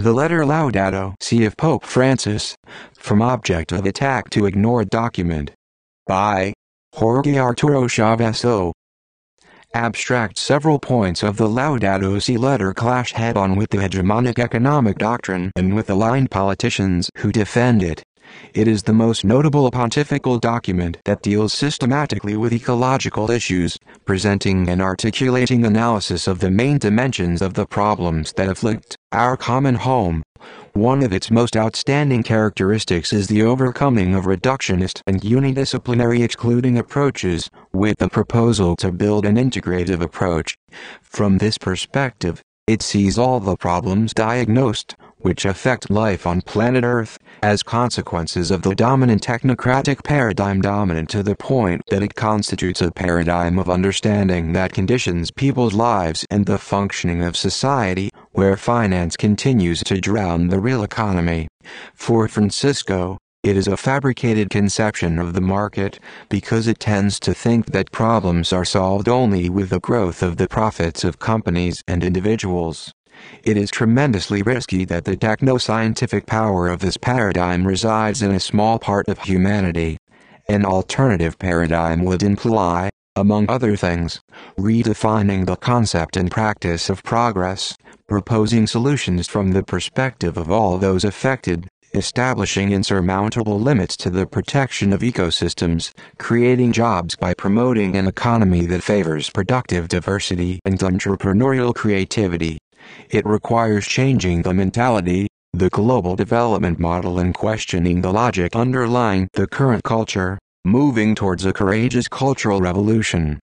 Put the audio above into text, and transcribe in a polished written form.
The letter Laudato Si of Pope Francis, From Object of Attack to Ignored Document. By Jorge Arturo Chavez O. Abstract. Several points of the Laudato Si letter clash head-on with the hegemonic economic doctrine and with aligned politicians who defend it. It is the most notable pontifical document that deals systematically with ecological issues, presenting and articulating analysis of the main dimensions of the problems that afflict our common home. One of its most outstanding characteristics is the overcoming of reductionist and unidisciplinary excluding approaches, with the proposal to build an integrative approach. From this perspective, it sees all the problems diagnosed, which affect life on planet Earth, as consequences of the dominant technocratic paradigm, dominant to the point that it constitutes a paradigm of understanding that conditions people's lives and the functioning of society, where finance continues to drown the real economy. For Francisco, it is a fabricated conception of the market, because it tends to think that problems are solved only with the growth of the profits of companies and individuals. It is tremendously risky that the techno-scientific power of this paradigm resides in a small part of humanity. An alternative paradigm would imply, among other things, redefining the concept and practice of progress, proposing solutions from the perspective of all those affected, establishing insurmountable limits to the protection of ecosystems, creating jobs by promoting an economy that favors productive diversity and entrepreneurial creativity. It requires changing the mentality, the global development model, and questioning the logic underlying the current culture, moving towards a courageous cultural revolution.